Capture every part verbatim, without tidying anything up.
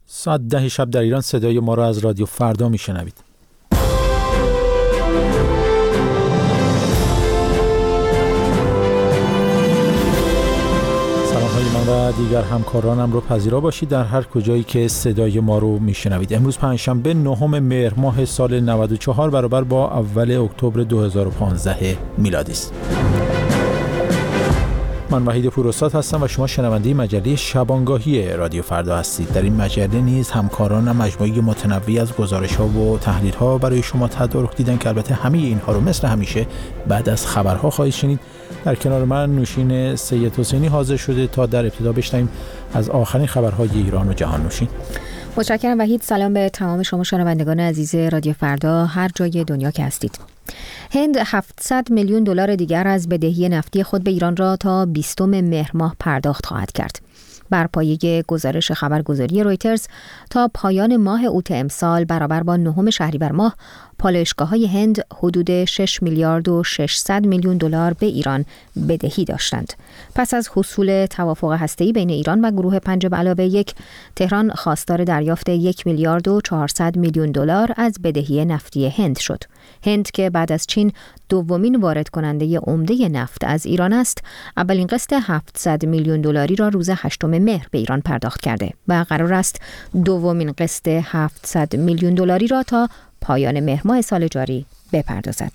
ساعت ده شب در ایران صدای ما را از رادیو فردا میشنوید. سلام‌های من و دیگر همکارانم رو پذیرا باشید در هر کجایی که صدای ما رو میشنوید. امروز پنجشنبه نهم مهر ماه سال نود و چهار برابر با اول اکتبر دو هزار و پانزده میلادی است. من وحید پوراستاد هستم و شما شنونده مجله شبانگاهی رادیو فردا هستید. در این مجله نیز همکارانم مجموعه متنوعی از گزارش‌ها و تحلیل‌ها برای شما تدارک دیدن که البته همه اینها رو مثل همیشه بعد از خبرها خواهید شنید. در کنار من نوشین سید حسینی حاضر شده تا در ابتدا بشنویم از آخرین خبرهای ایران و جهان. نوشین. متشکرم وحید. سلام به تمام شما شنوندگان عزیز رادیو فردا هر جای دنیا که هستید. هند هفتصد میلیون دلار دیگر از بدهی نفتی خود به ایران را تا بیستم مهر ماه پرداخت خواهد کرد. بر پایه گزارش خبرگزاری رویترز تا پایان ماه اوت امسال برابر با نهم شهریور ماه پالایشگاه‌های هند حدود شش میلیارد و ششصد میلیون دلار به ایران بدهی داشتند. پس از حصول توافق هسته‌ای بین ایران و گروه پنج به علاوه یک، تهران خواستار دریافت یک میلیارد و چهارصد میلیون دلار از بدهی نفتی هند شد. هند که بعد از چین دومین وارد کننده عمده نفت از ایران است، اولین قسط هفتصد میلیون دلاری را روز هشتم مهر به ایران پرداخت کرده و قرار است دومین قسط هفتصد میلیون دلاری را تا پایان مهر ماه سال جاری بپردازد.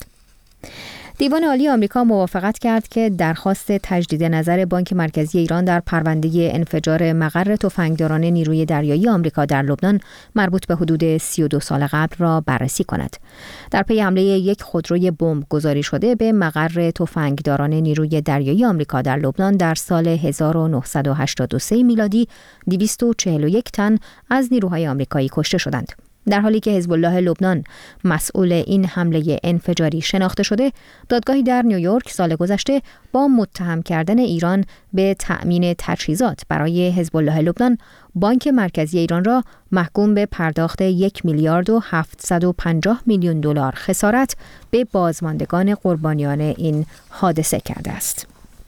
دیوان عالی آمریکا موافقت کرد که درخواست تجدید نظر بانک مرکزی ایران در پرونده انفجار مقر تفنگداران نیروی دریایی آمریکا در لبنان مربوط به حدود سی و دو سال قبل را بررسی کند. در پی حمله یک خودروی بمب گذاری شده به مقر تفنگداران نیروی دریایی آمریکا در لبنان در سال هزار و نهصد و هشتاد و سه میلادی، دویست و چهل و یک تن از نیروهای آمریکایی کشته شدند. در حالی که حزب الله لبنان مسئول این حمله انفجاری شناخته شده، دادگاهی در نیویورک سال گذشته با متهم کردن ایران به تأمین تجهیزات برای حزب الله لبنان بانک مرکزی ایران را محکوم به پرداخت یک میلیارد و هفتصد و پنجاه میلیون دلار خسارت به بازماندگان قربانیان این حادثه کرده است.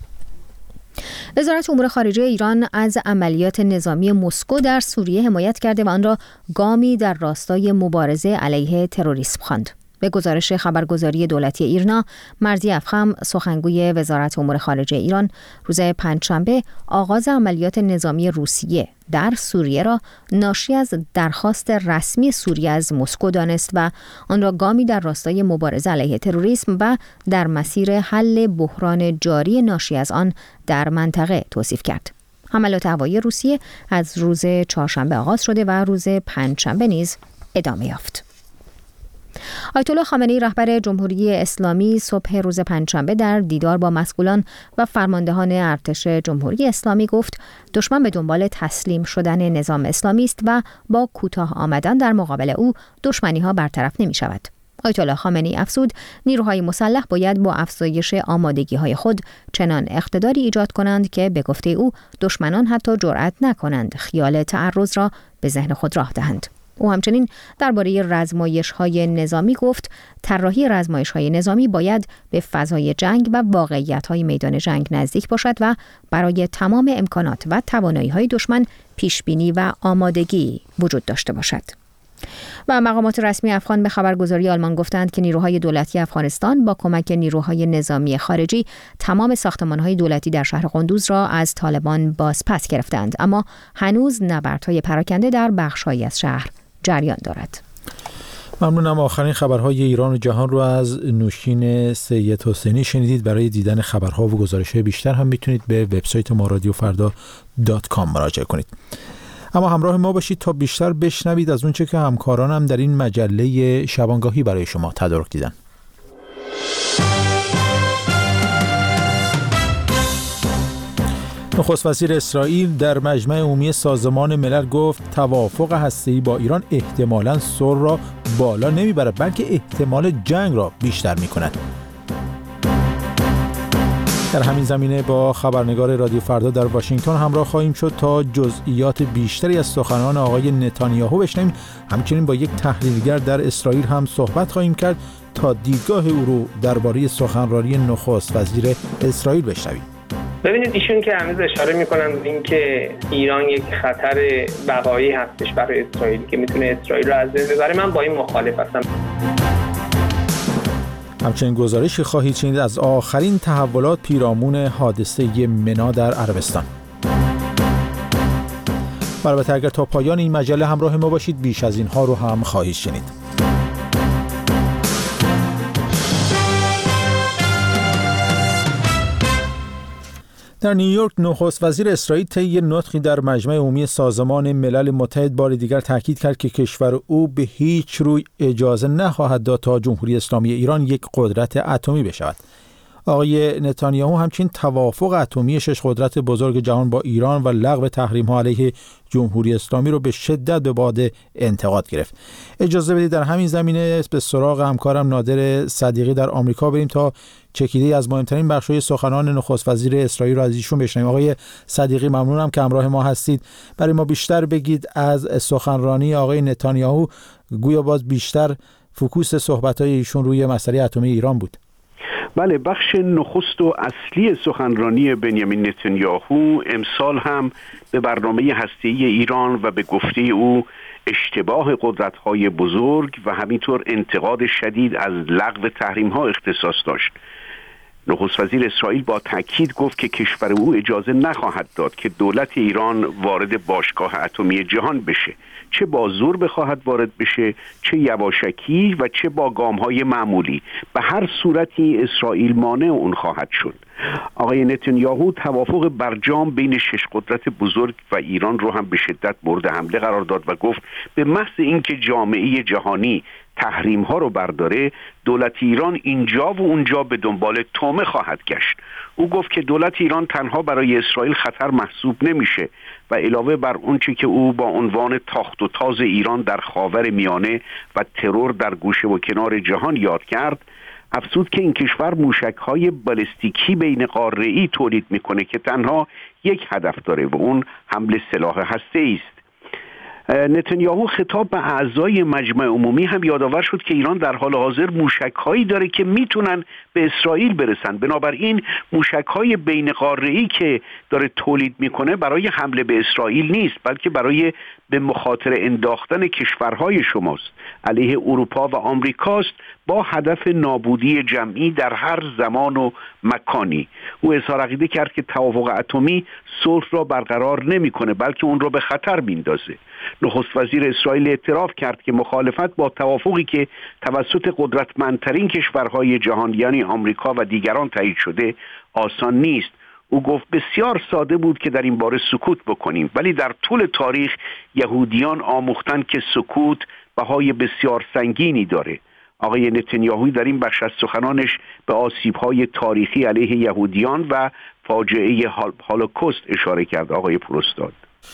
وزارت امور خارجه ایران از عملیات نظامی مسکو در سوریه حمایت کرده و آن را گامی در راستای مبارزه علیه تروریسم خواند. به گزارش خبرگزاری دولتی ایرنا، مرضی افخم سخنگوی وزارت امور خارجه ایران روز پنجشنبه آغاز عملیات نظامی روسیه در سوریه را ناشی از درخواست رسمی سوریه از مسکو دانست و آن را گامی در راستای مبارزه علیه تروریسم و در مسیر حل بحران جاری ناشی از آن در منطقه توصیف کرد. حملات هوایی روسیه از روز چهارشنبه آغاز شده و روز پنجشنبه نیز ادامه یافت. آیت الله خامنه‌ای رهبر جمهوری اسلامی صبح روز پنجشنبه در دیدار با مسئولان و فرماندهان ارتش جمهوری اسلامی گفت دشمن به دنبال تسلیم شدن نظام اسلامی است و با کوتاه آمدن در مقابل او دشمنی‌ها برطرف نمی‌شود. آیت الله خامنه‌ای افزود نیروهای مسلح باید با افزایش آمادگی‌های خود چنان اقتداری ایجاد کنند که به گفته او دشمنان حتی جرأت نکنند خیال تعرض را به ذهن خود راه دهند. او همچنین درباره رزمایش‌های نظامی گفت طراحی رزمایش‌های نظامی باید به فضای جنگ و واقعیت‌های میدان جنگ نزدیک باشد و برای تمام امکانات و توانایی‌های دشمن پیشبینی و آمادگی وجود داشته باشد. و مقامات رسمی افغان به خبرگزاری آلمان گفتند که نیروهای دولتی افغانستان با کمک نیروهای نظامی خارجی تمام ساختمان‌های دولتی در شهر قندوز را از طالبان بازپس گرفتند، اما هنوز نبردهای پراکنده در بخش‌هایی از شهر جریان دارد. ممنونم. آخرین خبرهای ایران و جهان رو از نوشین سید حسینی شنیدید. برای دیدن خبرها و گزارش‌های بیشتر هم میتونید به وبسایت ما رادیو فردا دات کام مراجعه کنید. اما همراه ما باشید تا بیشتر بشنوید از اونچه که همکارانم در این مجله شبانگاهی برای شما تدارک دیدن. نخست وزیر اسرائیل در مجمع عمومی سازمان ملل گفت توافق هسته‌ای با ایران احتمالاً صلح را بالا نمیبرد بلکه احتمال جنگ را بیشتر می‌کند. در همین زمینه با خبرنگار رادیو فردا در واشنگتن همراه خواهیم شد تا جزئیات بیشتری از سخنان آقای نتانیاهو بشنویم. همچنین با یک تحلیلگر در اسرائیل هم صحبت خواهیم کرد تا دیدگاه او رو درباره سخنرانی نخست وزیر اسرائیل بشنویم. ببینید ایشون که هنوز اشاره میکنن به این که ایران یک خطر بقایی هستش برای اسرائیل که میتونه اسرائیل رو از بین ببره، من با این مخالف هستم. همچنین گزارشی خواهید شنید از آخرین تحولات پیرامون حادثه منا در عربستان. البته اگر تا پایان این مجله همراه ما باشید بیش از اینها رو هم خواهید شنید. در نیویورک نخست وزیر اسرائیل طی نطقی در مجمع عمومی سازمان ملل متحد بار دیگر تاکید کرد که کشور او به هیچ روی اجازه نخواهد داد تا جمهوری اسلامی ایران یک قدرت اتمی بشود. آقای نتانیاهو همچنین توافق اتمی شش قدرت بزرگ جهان با ایران و لغو تحریم‌ها علیه جمهوری اسلامی رو به شدت به باد انتقاد گرفت. اجازه بدید در همین زمینه به سراغ همکارم نادر صدیقی در آمریکا بریم تا چکیده از مهمترین بخش‌های سخنان نخست وزیر اسرائیل رو از ایشون بشنویم. آقای صدیقی ممنونم که همراه ما هستید. برای ما بیشتر بگید از سخنرانی آقای نتانیاهو، گویا باز بیشتر فوکوس صحبت‌های ایشون روی مسئله اتمی ایران بود. بله، بخش نخست و اصلی سخنرانی بنیامین نتانیاهو امسال هم به برنامه هسته‌ای ایران و به گفته او اشتباه قدرت‌های بزرگ و همینطور انتقاد شدید از لغو تحریم‌ها اختصاص داشت. نخست وزیر اسرائیل با تأکید گفت که کشور او اجازه نخواهد داد که دولت ایران وارد باشگاه اتمی جهان بشه، چه با زور بخواهد وارد بشه، چه یواشکی و چه با گام‌های معمولی. به هر صورتی اسرائیل مانع اون خواهد شد. آقای نتانیاهو توافق برجام بین شش قدرت بزرگ و ایران رو هم به شدت مورد حمله قرار داد و گفت به محض اینکه جامعه جهانی تحریم ها رو برداره، دولت ایران اینجا و اونجا به دنبال طعمه خواهد گشت. او گفت که دولت ایران تنها برای اسرائیل خطر محسوب نمیشه و علاوه بر اونچه که او با عنوان تاخت و تاز ایران در خاور میانه و ترور در گوشه و کنار جهان یاد کرد، افزود که این کشور موشک‌های بالستیکی بین قاره‌ای تولید میکنه که تنها یک هدف داره و اون حمل سلاح هسته‌ای است. نتانیاهو خطاب به اعضای مجمع عمومی هم یادآور شد که ایران در حال حاضر موشک‌هایی داره که میتونن به اسرائیل برسن. بنابراین موشک‌های بین قاره‌ای که داره تولید میکنه برای حمله به اسرائیل نیست، بلکه برای به مخاطره انداختن کشورهای شماست، علیه اروپا و آمریکاست، با هدف نابودی جمعی در هر زمان و مکانی. او اظهار عقیده کرد که توافق اتمی صلح را برقرار نمیکنه، بلکه اون را به خطر میندازه. نخست وزیر اسرائیل اعتراف کرد که مخالفت با توافقی که توسط قدرتمندترین کشورهای جهان یعنی آمریکا و دیگران تایید شده آسان نیست. او گفت بسیار ساده بود که در این باره سکوت بکنیم، ولی در طول تاریخ یهودیان آموختن که سکوت بهای بسیار سنگینی داره. آقای نتانیاهو در این بخش از سخنانش به آسیب‌های تاریخی علیه یهودیان و فاجعه هولوکاست اشاره کرد. آقای پروستاد.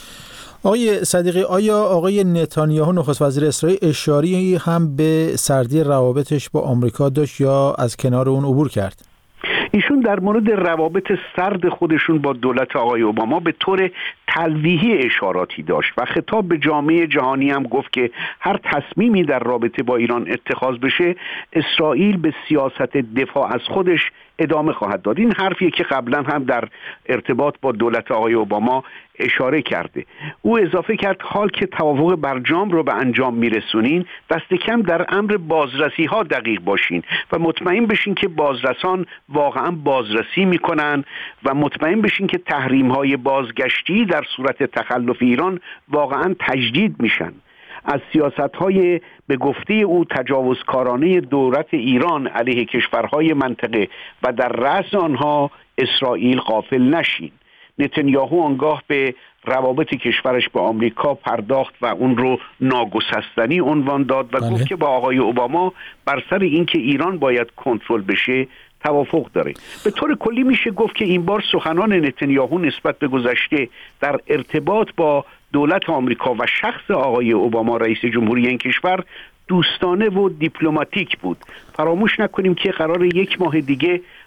آقای صدیقی، آیا آقای نتانیاهو نخست وزیر اسرائیل اشاری هم به سردی روابطش با آمریکا داشت یا از کنار اون عبور کرد؟ ایشون در مورد روابط سرد خودشون با دولت آقای اوباما به طور تلویحی اشاراتی داشت و خطاب به جامعه جهانی هم گفت که هر تصمیمی در رابطه با ایران اتخاذ بشه، اسرائیل به سیاست دفاع از خودش ادامه خواهد داد. این حرفیه که قبلا هم در ارتباط با دولت آقای اوباما اشاره کرده. او اضافه کرد حال که توافق برجام رو به انجام میرسونین، دست کم در امر بازرسی ها دقیق باشین و مطمئن بشین که بازرسان واقعا بازرسی میکنن و مطمئن بشین که تحریم های بازگشتی در صورت تخلف ایران واقعا تجدید میشن. از سیاست‌های به گفته او تجاوزکارانه دولت ایران علیه کشورهای منطقه و در رأس آنها اسرائیل غافل نشین. نتانیاهو آنگاه به روابط کشورش با آمریکا پرداخت و اون رو ناگسستنی عنوان داد و بله. گفت که با آقای اوباما بر سر اینکه ایران باید کنترل بشه توافق داره. به طور کلی میشه گفت که این بار سخنان نتانیاهو نسبت به گذشته در ارتباط با دولت آمریکا و شخص آقای اوباما رئیس جمهوری این کشور دوستانه و دیپلماتیک بود. فراموش نکنیم که قرار یک ماه دیگه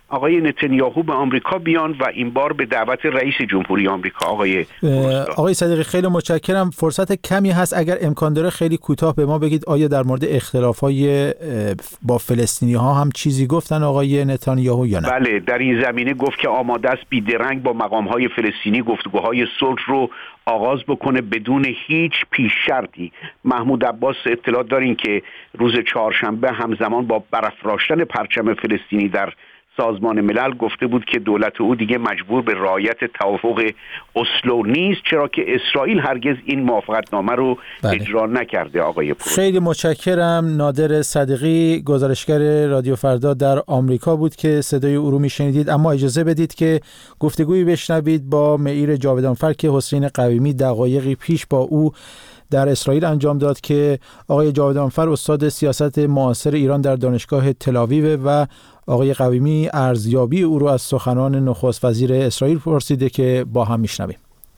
آقای نتانیاهو به آمریکا بیان و این بار به دعوت رئیس جمهوری آمریکا آقای آقای صدیقی. خیلی متشکرم. فرصت کمی هست، اگر امکان داره خیلی کوتاه به ما بگید آیا در مورد اختلاف‌های با فلسطینی‌ها هم چیزی گفتن آقای نتانیاهو یا نه؟ بله، در این زمینه گفت که آماده است بیدرنگ با مقام‌های فلسطینی گفتگوهای صلح رو آغاز بکنه بدون هیچ پیش شرطی. محمود عباس اطلاع دارین که روز چهارشنبه همزمان با برافراشتن پرچم فلسطینی در سازمان ملل گفته بود که دولت او دیگه مجبور به رعایت توافق اسلو نیست، چرا که اسرائیل هرگز این موافقتنامه رو بله. اجرا نکرده. آقای پور خیلی متشکرم. نادر صدیقی گزارشگر رادیو فردا در آمریکا بود که صدای او رو میشنیدید. اما اجازه بدید که گفتگویی بشنوید با معیر جاودانفر که حسین قویمی دقایقی پیش با او در اسرائیل انجام داد که آقای جاودانفر استاد سیاست معاصر ایران در دانشگاه تل‌آویو و آقای قویمی ارزیابی او رو از سخنان نخست وزیر اسرائیل پرسیده که با هم میشنویم.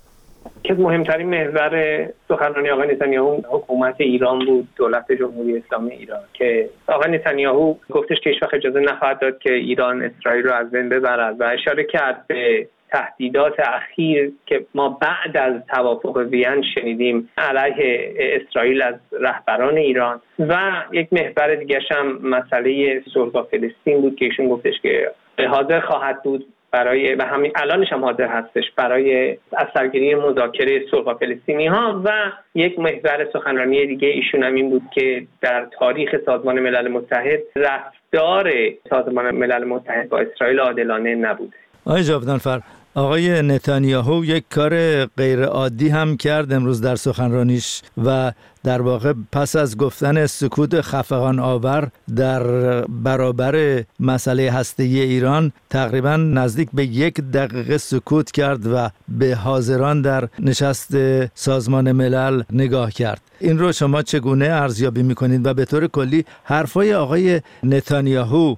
که مهمترین محور سخنرانی آقای نتانیاهو حکومت ایران بود، دولت جمهوری اسلامی ایران، که آقای نتانیاهو گفتش که هیچ وقت اجازه نخواهد داد که ایران اسرائیل رو از بین ببرد و اشاره کرد به تهدیدات اخیر که ما بعد از توافق وین شنیدیم علیه اسرائیل از رهبران ایران. و یک محور دیگه هم مسئله صلح با فلسطین بود که ایشون گفتش که حاضر خواهد بود برای و همین الانش هم حاضر هستش برای از سرگیری مذاکره صلح با فلسطینی ها. و یک محور سخنرانی دیگه ایشون هم این بود که در تاریخ سازمان ملل متحد رفتار سازمان ملل متحد با اسرائیل عادلانه نبوده. آقای جاودانفر، آقای نتانیاهو یک کار غیر عادی هم کرد امروز در سخنرانیش و در واقع پس از گفتن سکوت خفقان آور در برابر مسئله هسته‌ای ایران تقریبا نزدیک به یک دقیقه سکوت کرد و به حاضران در نشست سازمان ملل نگاه کرد. این رو شما چگونه ارزیابی میکنید و به طور کلی حرفای آقای نتانیاهو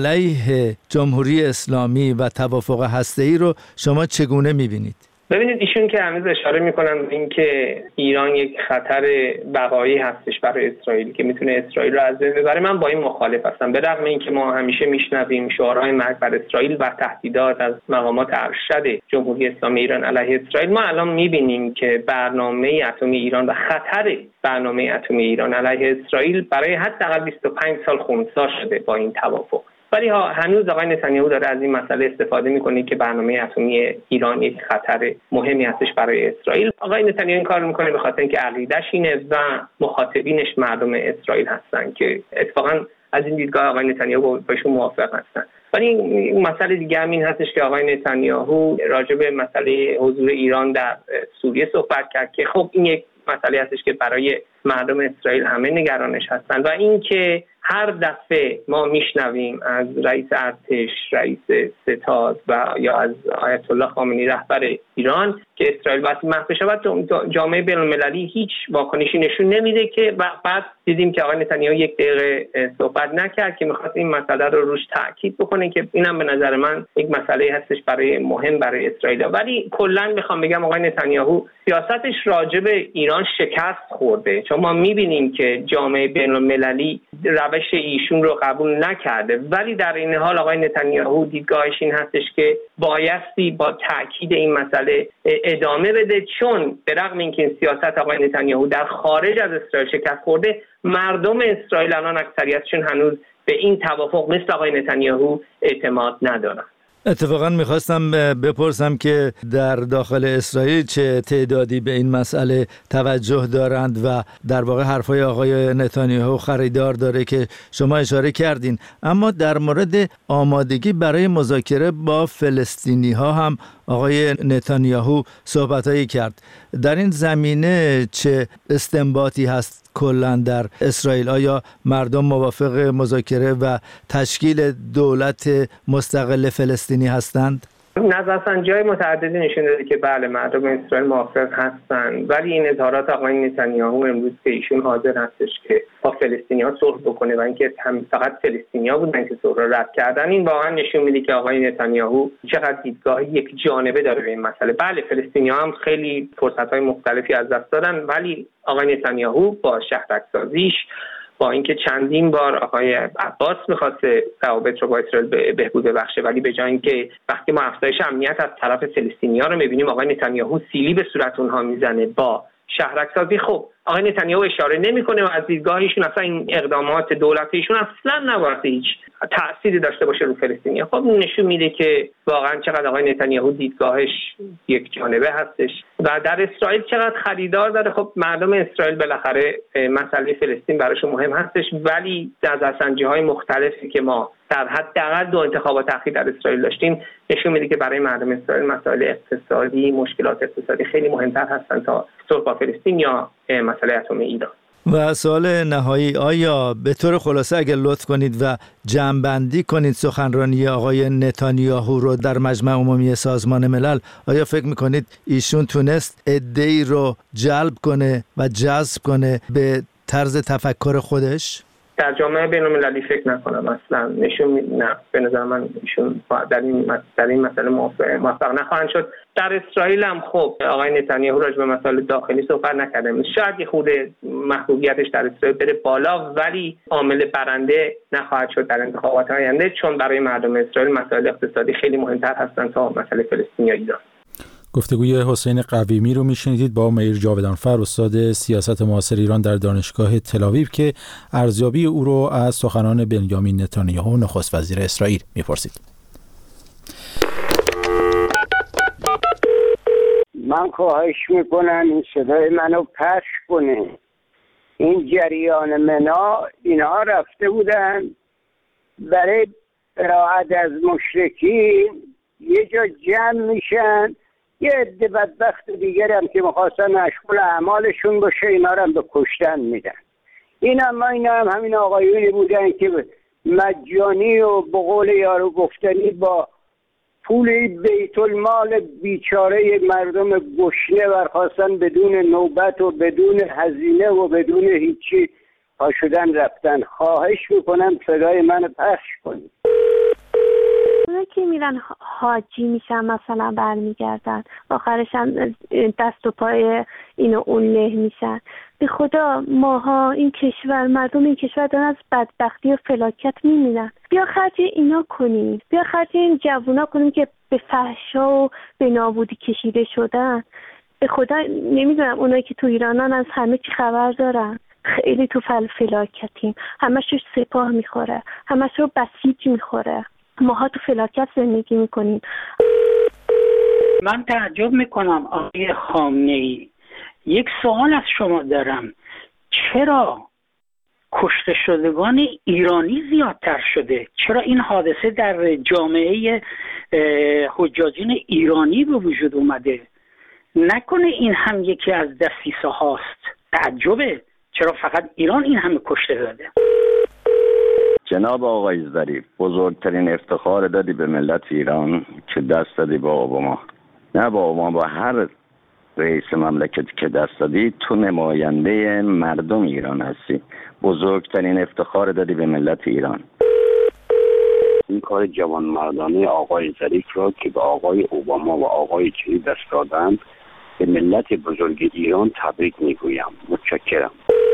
علیه جمهوری اسلامی و توافق هسته‌ای رو شما چگونه میبینید؟ ببینید، ایشون که هنوز اشاره میکنن به این که ایران یک خطر بقایی هستش برای اسرائیل که میتونه اسرائیل رو از بین ببره، من با این مخالف هستم. به رغم اینکه ما همیشه میشنویم شعارهای مرگ بر اسرائیل و تهدیدات از مقامات ارشد جمهوری اسلامی ایران علیه اسرائیل، ما الان میبینیم که برنامه اتمی ایران و خطر برنامه اتمی ایران علیه اسرائیل برای حداقل بیست و پنج سال خنثی شده با این توافق. ولی ها هنوز آقای نتانیاهو داره از این مسئله استفاده میکنه که برنامه اتمی ایران یک خطر مهمی هستش برای اسرائیل. آقای نتانیاهو این کار میکنه به خاطر اینکه عقیده‌اش اینه و مخاطبینش مردم اسرائیل هستن که اتفاقا از این دیدگاه آقای نتانیاهو باشون موافق هستن. ولی این مسئله دیگه هم این هستش که آقای نتانیاهو راجع به مسئله حضور ایران در سوریه صحبت کرد که خب این یک مسئله هستش که برای مردم اسرائیل همه نگرانش هستن. و اینکه هر دفعه ما میشنویم از رئیس ارتش، رئیس ستاد و یا از آیت الله خامنه‌ای رهبر ایران که اسرائیل باید محو شود، جامعه بین‌المللی هیچ واکنشی نشون نمیده که و بعد دیدیم که آقای نتانیاهو یک دقیقه صحبت نکرد که میخواست این مسئله رو روش تاکید بکنه که اینم به نظر من یک مسئله هستش برای مهم برای اسرائیل. ولی کلا میخوام بگم آقای نتانیاهو سیاستش راجع به ایران شکست خورده، چون ما میبینیم که جامعه بین‌المللی روش ایشون رو قبول نکرده. ولی در این حال آقای نتانیاهو دیدگاهش این هستش که بایستی با تاکید این مسئله ادامه بده، چون به رغم اینکه این سیاست آقای نتانیاهو در خارج از اسرائیل شکست خورده، مردم اسرائیل الان اکثریتشون هنوز به این توافق مثل آقای نتانیاهو اعتماد ندارن. اتفاقا میخواستم بپرسم که در داخل اسرائیل چه تعدادی به این مسئله توجه دارند و در واقع حرفای آقای نتانیاهو خریدار داره که شما اشاره کردین. اما در مورد آمادگی برای مذاکره با فلسطینی ها هم آقای نتانیاهو صحبتایی کرد. در این زمینه چه استنباطی هست کلاً در اسرائیل؟ آیا مردم موافق مذاکره و تشکیل دولت مستقل فلسطینی هستند؟ نظرسنجی‌های متعددی نشون داده که بله، مردم اسرائیل موافق هستند. ولی این اظهارات آقای نتانیاهو امروز که ایشون حاضر هستش که با فلسطینی‌ها صلح بکنه و اینکه هم فقط فلسطینی‌ها بودن که صلح رو رد کردن، این واقعا نشون میده که آقای نتانیاهو چقدر دیدگاه یک جانبه داره به این مسئله. بله، فلسطینی‌ها هم خیلی فرصت‌های مختلفی از دست دادن، ولی آقای نتانیاهو با شهرک‌سازیش، با اینکه چندین بار آقای عباس می‌خواسته روابط رو با اسرائیل بهبود ببخشه، ولی به جای اینکه وقتی ما افزایش امنیت از طرف فلسطینی‌ها رو می‌بینیم آقای نتانیاهو سیلی به صورت اونها میزنه با شهرک‌سازی. خب آقای نتانیاهو اشاره نمی‌کنه و از دیدگاه ایشون اصلا این اقدامات دولتی ایشون اصلا نباید هیچ تأثیری داشته باشه رو فلسطینی‌ها. خب نشون میده که واقعا چقدر آقای نتانیاهو دیدگاهش یک جانبه هستش و در اسرائیل چقدر خریدار داره. خب مردم اسرائیل بالاخره مسئله فلسطین براشون مهم هستش، ولی نظرسنجی‌های مختلفی که ما در حداقل دو انتخابات اخیر در اسرائیل داشتیم نشون میده که برای مردم اسرائیل مسائل اقتصادی، مشکلات اقتصادی خیلی مهمتر هستن تا صلح با فلسطین یا مسئله اتم ایران. و سوال نهایی، آیا به طور خلاصه اگر لطف کنید و جمع‌بندی کنید سخنرانی آقای نتانیاهو رو در مجمع عمومی سازمان ملل، آیا فکر میکنید ایشون تونست عده‌ای رو جلب کنه و جذب کنه به طرز تفکر خودش؟ در جامعه بین‌المللی فکر نکنم اصلا. نشون نه، به نظر من ایشون در این در این مسئله موفق نخواهند شد. در اسرائیل هم خب آقای نتانیاهو راجع به مسائل داخلی صحبت نکرده. شاید یه خود محبوبیتش در اسرائیل بره بالا، ولی عامل برنده نخواهد شد در انتخابات آینده، چون برای مردم اسرائیل مسائل اقتصادی خیلی مهمتر هستند تا مسئله فلسطین یا ایران. گفتگوی حسین قویمی رو میشنیدید با میر جاودانفر، استاد سیاست معاصر ایران در دانشگاه تل‌آویو، که ارزیابی او رو از سخنان بنیامین نتانیاهو نخست وزیر اسرائیل میپرسید. من خواهش میکنم این صدای منو پخش کنه. این جریان منا اینها رفته بودن برای براءت از مشرکین، یه جا جمع میشن، یه عده بدبخت دیگر هم که میخواستن مشغول اعمالشون باشه اینا رو هم به کشتن میدن. این هم این هم همین آقایونی بودن که مجانی و به قول یارو گفتنی با پول بیت المال بیچاره مردم گشنه برخواستن بدون نوبت و بدون هزینه و بدون هیچی ها شدن رفتن. خواهش میکنم صدای من پخش کنید. اونا که میرن حاجی میشن مثلا برمیگردن آخرش هم دست و پای این و اون له میشن. به خدا ماها این کشور، مردم این کشور دارن از بدبختی و فلاکت میمیرن. بیا خرج اینا کنیم، بیا خرج این جوونا کنیم که به فحشا و به نابودی کشیده شدن. به خدا نمیدونم اونایی که تو ایرانن از همه چی خبر دارن. خیلی تو فل فلاکتیم، همش رو سپاه میخوره، همش رو بسیج میخوره. ماها تو فلاکت زندگی میکنیم. من تعجب میکنم آقای خامنه‌ای، یک سوال از شما دارم، چرا کشته شدگان ایرانی زیادتر شده؟ چرا این حادثه در جامعه حجاجین ایرانی به وجود اومده؟ نکنه این هم یکی از دسیسه هاست؟ تعجبه چرا فقط ایران این همه کشته داده؟ جناب آقای ظریف، بزرگترین افتخار دادی به ملت ایران که دست دادی با اوباما. نه با اوباما، با هر رئیس مملکتی که دست دادی تو نماینده مردم ایران هستی. بزرگترین افتخار دادی به ملت ایران. این کار جوان مردانه آقای ظریف را که به آقای اوباما و آقای چینی دست دادند به ملت بزرگ ایران تبریک میگویم. متشکرم.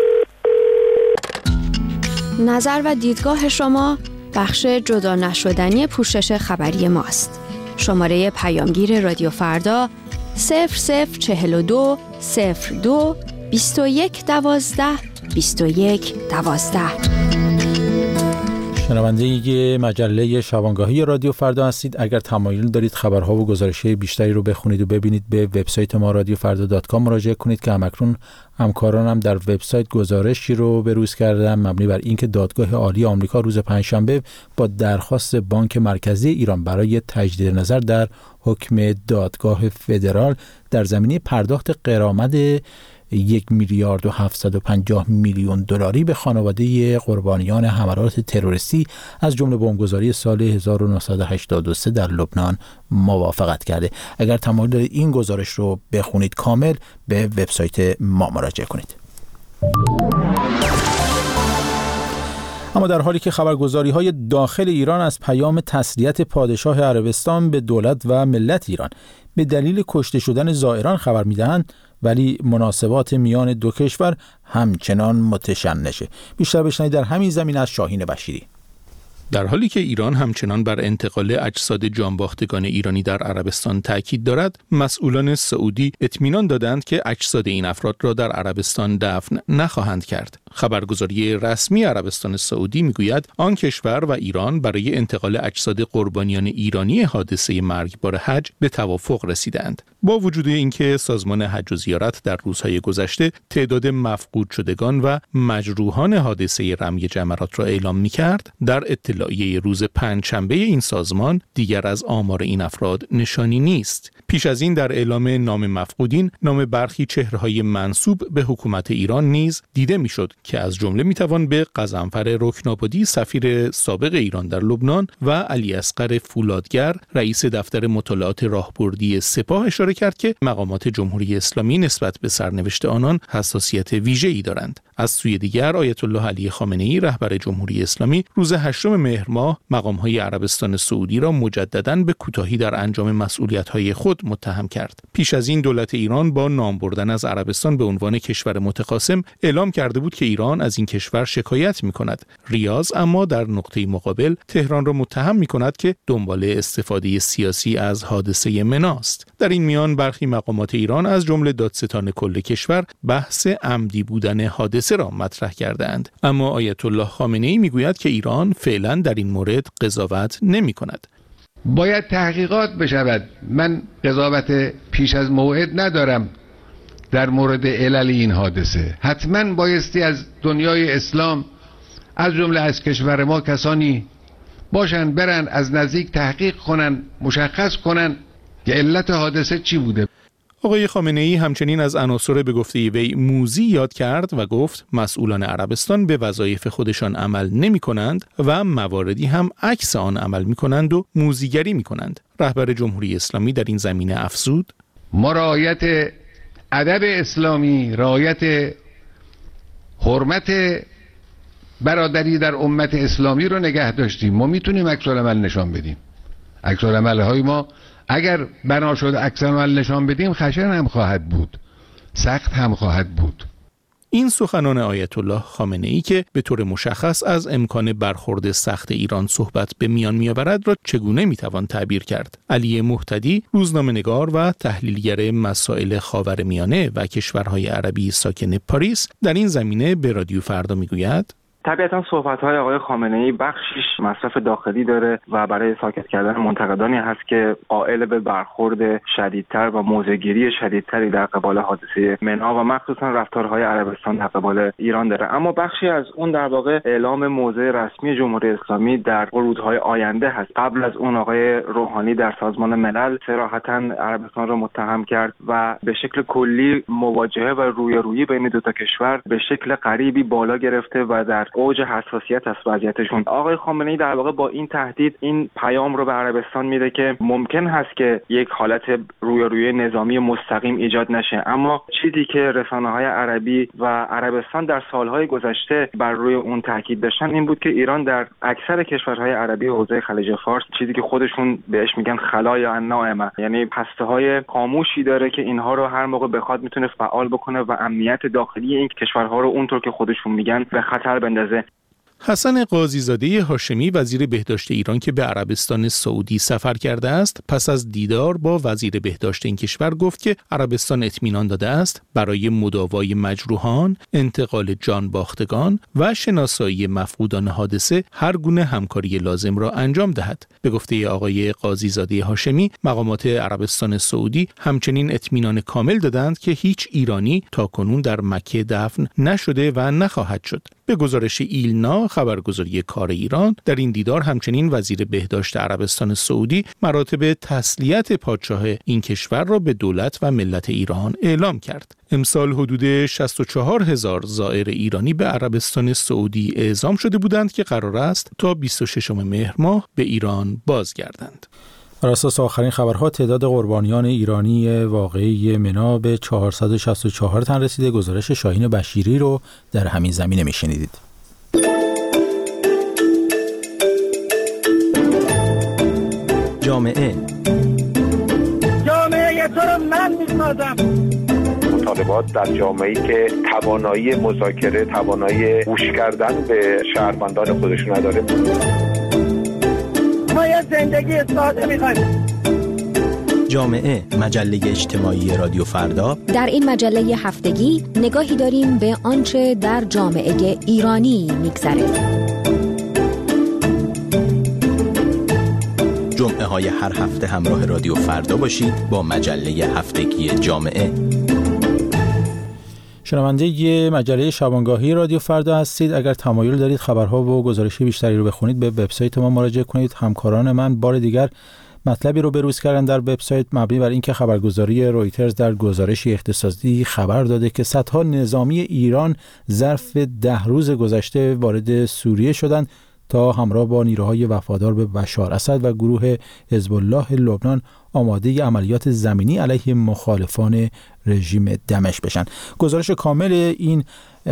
نظر و دیدگاه شما بخش جدا نشدنی پوشش خبری ماست. شماره پیامگیر رادیو فردا صفر صفر چهل و دو صفر دو بیست و یک دوازده بیست و یک دوازده. شنونده مجله شبانگاهی رادیو فردا هستید. اگر تمایل دارید خبرها و گزارش‌های بیشتری رو بخونید و ببینید، به وبسایت ما رادیو فردا دات کام مراجعه کنید که همکنون همکارانم در وبسایت گزارشی رو بروز کردن مبنی بر اینکه دادگاه عالی آمریکا روز پنجشنبه با درخواست بانک مرکزی ایران برای تجدید نظر در حکم دادگاه فدرال در زمینه پرداخت غرامت یک میلیارد و هفتصد و پنجاه میلیون دلاری به خانواده قربانیان حملات تروریستی از جمله بمبگذاری سال هزار و نهصد و هشتاد و سه در لبنان موافقت کرده. اگر تمایل دارید این گزارش رو بخونید کامل، به وبسایت ما مراجعه کنید. اما در حالی که خبرگزاری‌های داخل ایران از پیام تسلیت پادشاه عربستان به دولت و ملت ایران به دلیل کشته شدن زائران خبر می‌دهند، ولی مناسبات میان دو کشور همچنان متشنجه. بیشتر بشنوید در همین زمینه از شاهین بشیری. در حالی که ایران همچنان بر انتقال اجساد جانباختگان ایرانی در عربستان تاکید دارد، مسئولان سعودی اطمینان دادند که اجساد این افراد را در عربستان دفن نخواهند کرد. خبرگزاری رسمی عربستان سعودی میگوید آن کشور و ایران برای انتقال اجساد قربانیان ایرانی حادثه مرگبار حج به توافق رسیدند. با وجود اینکه سازمان حج و زیارت در روزهای گذشته تعداد مفقود شدگان و مجروحان حادثه رمی جمرات را اعلام می‌کرد، در اطلاعیه روز پنجشنبه این سازمان دیگر از آمار این افراد نشانی نیست. پیش از این در اعلام نام مفقودین، نام برخی چهره‌های منسوب به حکومت ایران نیز دیده می‌شد که از جمله می‌توان به غضنفر رکن‌آبادی سفیر سابق ایران در لبنان و علی اصغر فولادگر رئیس دفتر مطالعات راهبردی سپاه اشاره کرد که مقامات جمهوری اسلامی نسبت به سرنوشت آنان حساسیت ویژه‌ای دارند. از سوی دیگر آیت الله علی خامنه‌ای رهبر جمهوری اسلامی روز هشتم مهر ماه مقام‌های عربستان سعودی را مجدداً به کوتاهی در انجام مسئولیت‌های خود متهم کرد. پیش از این دولت ایران با نام بردن از عربستان به عنوان کشور متخاصم اعلام کرده بود که ایران از این کشور شکایت می‌کند. ریاض اما در نقطه مقابل تهران را متهم می‌کند که دنبال استفاده سیاسی از حادثه مناست. در این میان برخی مقامات ایران از جمله دادستان کل کشور بحث عمدی بودن حادثه را مطرح کردند، اما آیت الله خامنه‌ای میگوید که ایران فعلا در این مورد قضاوت نمی‌کند. باید تحقیقات بشود. من قضاوت پیش از موعد ندارم در مورد علل این حادثه. حتما بایستی از دنیای اسلام از جمله از کشور ما کسانی باشن برن از نزدیک تحقیق کنن، مشخص کنن که علت حادثه چی بوده. آقای خامنه‌ای همچنین از عناصر به گفته وی موذی یاد کرد و گفت مسئولان عربستان به وظایف خودشان عمل نمی کنند و مواردی هم عکس آن عمل می کنند و موذیگری می کنند. رهبر جمهوری اسلامی در این زمینه افزود: ما رعایت ادب اسلامی، رعایت حرمت برادری در امت اسلامی رو نگه داشتیم. ما میتونیم عکس العمل نشان بدیم. عکس العمل های ما اگر بنا شد عکس العمل نشان بدیم خشن هم خواهد بود، سخت هم خواهد بود. این سخنان آیت الله خامنه‌ای که به طور مشخص از امکان برخورد سخت ایران صحبت به میان می‌آورد را چگونه می‌توان تعبیر کرد؟ علی مهتدی، روزنامه‌نگار و تحلیلگر مسائل خاورمیانه و کشورهای عربی ساکن پاریس، در این زمینه به رادیو فردا می‌گوید: طبیعتا صحبت‌های آقای خامنه‌ای بخشیش مصرف داخلی داره و برای ساکت کردن منتقدانی هست که قائل به برخورد شدیدتر و موضع‌گیری شدیدتری در قبال حادثه منی و مخصوصا رفتارهای عربستان در قبال ایران داره. اما بخشی از اون در واقع اعلام موضع رسمی جمهوری اسلامی در ورودهای آینده هست. قبل از اون آقای روحانی در سازمان ملل صراحتاً عربستان را متهم کرد و به شکل کلی مواجهه و رویارویی بین دو تا کشور به شکل غریبی بالا گرفته و در اوج حساسیت از وضعیتشون. آقای خامنه‌ای در واقع با این تهدید این پیام رو به عربستان میده که ممکن هست که یک حالت رویارویی نظامی مستقیم ایجاد نشه، اما چیزی که رسانه‌های عربی و عربستان در سالهای گذشته بر روی اون تاکید داشتن این بود که ایران در اکثر کشورهای عربی حوزه خلیج فارس چیزی که خودشون بهش میگن خلایا النائمه، یعنی هسته‌های خاموشی داره که اینها رو هر موقع بخواد میتونه فعال بکنه و امنیت داخلی این کشورها رو اونطور که خودشون میگن به خطر بندازه. حسن قاضی‌زاده هاشمی وزیر بهداشت ایران که به عربستان سعودی سفر کرده است، پس از دیدار با وزیر بهداشت این کشور گفت که عربستان اطمینان داده است برای مداوای مجروحان، انتقال جان باختگان و شناسایی مفقودان حادثه هر گونه همکاری لازم را انجام دهد. به گفته آقای قاضی‌زاده هاشمی، مقامات عربستان سعودی همچنین اطمینان کامل دادند که هیچ ایرانی تاکنون در مکه دفن نشده و نخواهد شد. به گزارش ایلنا خبرگزاری کار ایران، در این دیدار همچنین وزیر بهداشت عربستان سعودی مراتب تسلیت پادشاه این کشور را به دولت و ملت ایران اعلام کرد. امسال حدود شصت و چهار هزار زائر ایرانی به عربستان سعودی اعزام شده بودند که قرار است تا بیست و ششم مهر ماه به ایران بازگردند. بر اساس آخرین خبرها تعداد قربانیان ایرانی واقعی منی به چهارصد و شصت و چهار تن رسیده. گزارش شاهین بشیری رو در همین زمینه میشنیدید. جامعه جامعه تو رو من میسازم. مطالبات در جامعه‌ای که توانایی مذاکره، توانایی گوش کردن به شهروندان خودشون نداره. ما یه زندگی ساده می‌خوایم. جامعه، مجله اجتماعی رادیو فردا. در این مجله هفتگی نگاهی داریم به آنچه در جامعه ایرانی می‌گذره. جمعه های هر هفته همراه رادیو فردا باشید با مجله هفتگی جامعه. شنونده مجله شبانگاهی رادیو فردا هستید. اگر تمایل دارید خبرها و گزارش بیشتری رو بخونید به وبسایت ما مراجعه کنید. همکاران من بار دیگر مطلبی رو بروز کردن در وبسایت مبنی بر اینکه خبرگزاری رویترز در گزارشی اختصاصی خبر داده که صدها نظامی ایران ظرف ده روز گذشته وارد سوریه شدند تا همراه با نیروهای وفادار به بشار اسد و گروه حزب الله لبنان آماده عملیات زمینی علیه مخالفان رژیم دمشق بشن. گزارش کامل این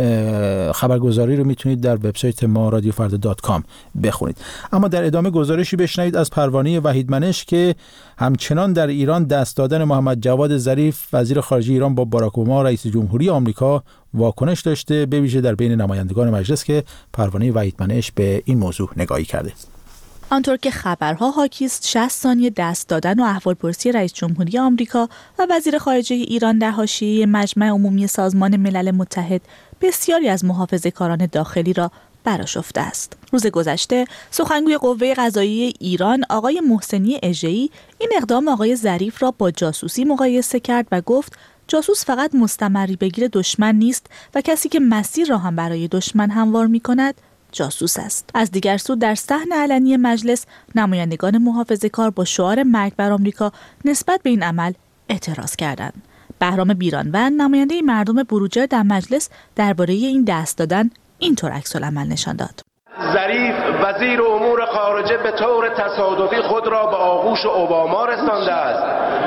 خبرگزاری رو میتونید در وبسایت ما رادیو فردا دات کام بخونید. اما در ادامه گزارشی بشنوید از پروانه وحید منش که همچنان در ایران دست دادن محمد جواد ظریف وزیر خارجه ایران با باراک اوباما رئیس جمهوری آمریکا واکنش داشته، به ویژه در بین نمایندگان مجلس که پروانه وحید منش به این موضوع نگاهی کرده. آنطور که خبرها حاکی است، شصت ثانیه دست دادن و احوالپرسی رئیس جمهوری آمریکا و وزیر خارجه ایران در حاشیه مجمع عمومی سازمان ملل متحد بسیاری از محافظه‌کاران داخلی را برآشفته است. روز گذشته سخنگوی قوه قضاییه ایران آقای محسنی اژه‌ای این اقدام آقای ظریف را با جاسوسی مقایسه کرد و گفت جاسوس فقط مستمری بگیر دشمن نیست و کسی که مسیر را هم برای دشمن هموار می‌کند جاسوس است. از دیگر سو در صحن علنی مجلس نمایندگان محافظه‌کار با شعار مرگ بر آمریکا نسبت به این عمل اعتراض کردند. بهرام بیرانوند نماینده مردم بروجرد در مجلس درباره این دست دادن اینطور عکس‌العمل نشان داد. ظریف وزیر امور خارجه به طور تصادفی خود را به آغوش اوباما رسانده است.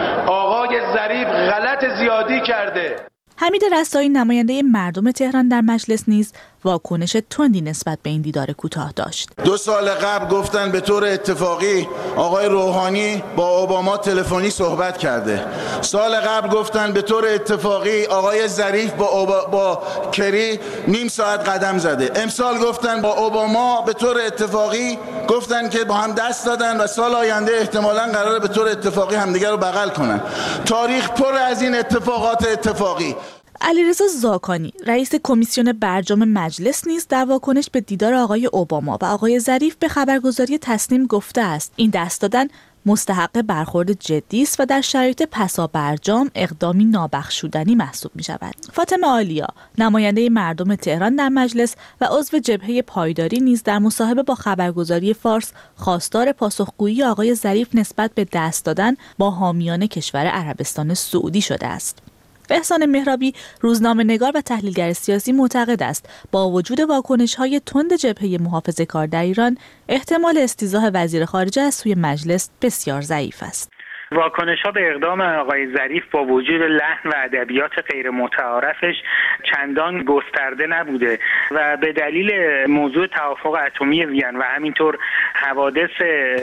آقای ظریف غلط زیادی کرده. حمید رسایی نماینده مردم تهران در مجلس نیز واکنش تندی نسبت به این دیدار کوتاه داشت. دو سال قبل گفتن به طور اتفاقی آقای روحانی با اوباما تلفنی صحبت کرده. سال قبل گفتن به طور اتفاقی آقای ظریف با اوبا... با کری نیم ساعت قدم زده. امسال گفتن با اوباما به طور اتفاقی گفتن که با هم دست دادن و سال آینده احتمالاً قراره به طور اتفاقی همدیگر رو بغل کنن. تاریخ پر از این اتفاقات اتفاقی. علیرضا زاکانی رئیس کمیسیون برجام مجلس نیز در واکنش به دیدار آقای اوباما و آقای ظریف به خبرگزاری تصنیم گفته است این دست دادن مستحق برخورد جدی است و در شرایط پسا برجام اقدامی نابخشودنی محسوب می شود. فاطمه آلیا نماینده مردم تهران در مجلس و عضو جبهه پایداری نیز در مصاحبه با خبرگزاری فارس خواستار پاسخگویی آقای ظریف نسبت به دست دادن با حامیان کشور عربستان سعودی شده است. احسان مهرابی روزنامه‌نگار و تحلیلگر سیاسی معتقد است با وجود واکنش‌های تند جبهه محافظه‌کار در ایران احتمال استیضاح وزیر خارجه از سوی مجلس بسیار ضعیف است. واکنش‌ها به اقدام آقای ظریف با وجود لحن و ادبیات غیر متعارفش چندان گسترده نبوده و به دلیل موضوع توافق اتمی وین و همینطور حوادث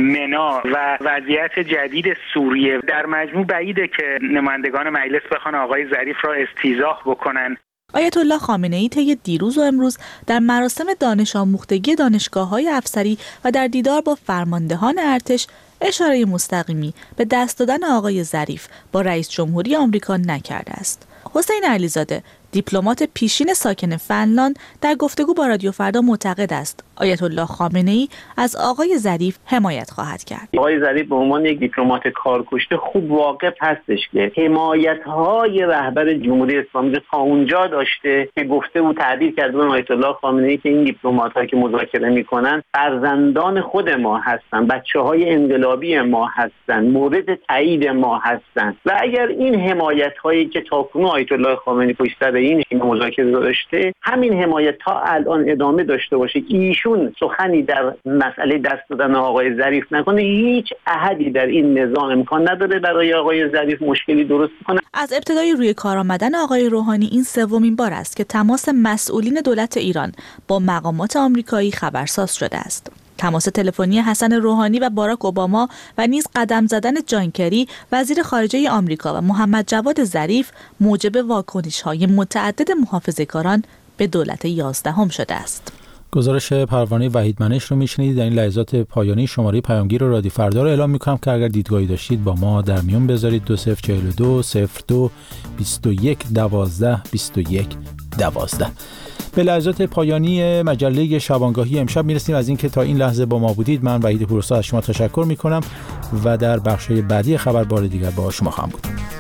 منا و وضعیت جدید سوریه در مجموع بعیده که نمایندگان مجلس بخوان آقای ظریف را استیضاح بکنن. آیت الله خامنه‌ای طی دیروز و امروز در مراسم دانش آموختگی دانشگاه‌های افسری و در دیدار با فرماندهان ارتش اشاره مستقیمی به دست دادن آقای ظریف با رئیس جمهوری آمریکا نکرده است. حسین علیزاده دیپلمات پیشین ساکن فنلاند در گفتگو با رادیو فردا معتقد است آیت الله خامنه‌ای از آقای ظریف حمایت خواهد کرد. آقای ظریف به عنوان یک دیپلمات کارکشته خوب واقف هستش که حمایت‌های رهبر جمهوری اسلامی رو تا اونجا داشته که گفته و تعبیر کرده به آیت الله خامنه‌ای که این دیپلمات‌ها که مذاکره می‌کنن فرزندان خود ما هستن، بچه‌های انقلابی ما هستن، مورد تایید ما هستن و اگر این حمایت‌هایی که تاکنون آیت الله خامنه‌ای پشت سر این مذاکره داشته همین حمایت تا الان ادامه داشته باشه که ایشون سخنی در مسئله دست دادن آقای ظریف نکنه، هیچ احدی در این نظام امکان نداره برای آقای ظریف مشکلی درست کنه. از ابتدای روی کار آمدن آقای روحانی این سومین بار است که تماس مسئولین دولت ایران با مقامات آمریکایی خبرساز شده است. تماس تلفنی حسن روحانی و باراک اوباما و نیز قدم زدن جان کری وزیر خارجه آمریکا و محمد جواد ظریف موجب واکنش‌های متعدد محافظه‌کاران به دولت یازدهم شده است. گزارش پروانه وحید منش رو میشنید. در این لحظات پایانی شماره پیامگیر رادیو فردا رو اعلام میکنم که اگر دیدگاهی داشتید با ما در میون بذارید. دو صفر چهل و دو صفر دو بیست و یک دوازده بیست و یک دوازده. به لحظات پایانی مجله شبانگاهی امشب میرسیم. از اینکه تا این لحظه با ما بودید من وحید پورسا از شما تشکر میکنم و در بخش بعدی خبر بار دیگر با شما خواهم بود.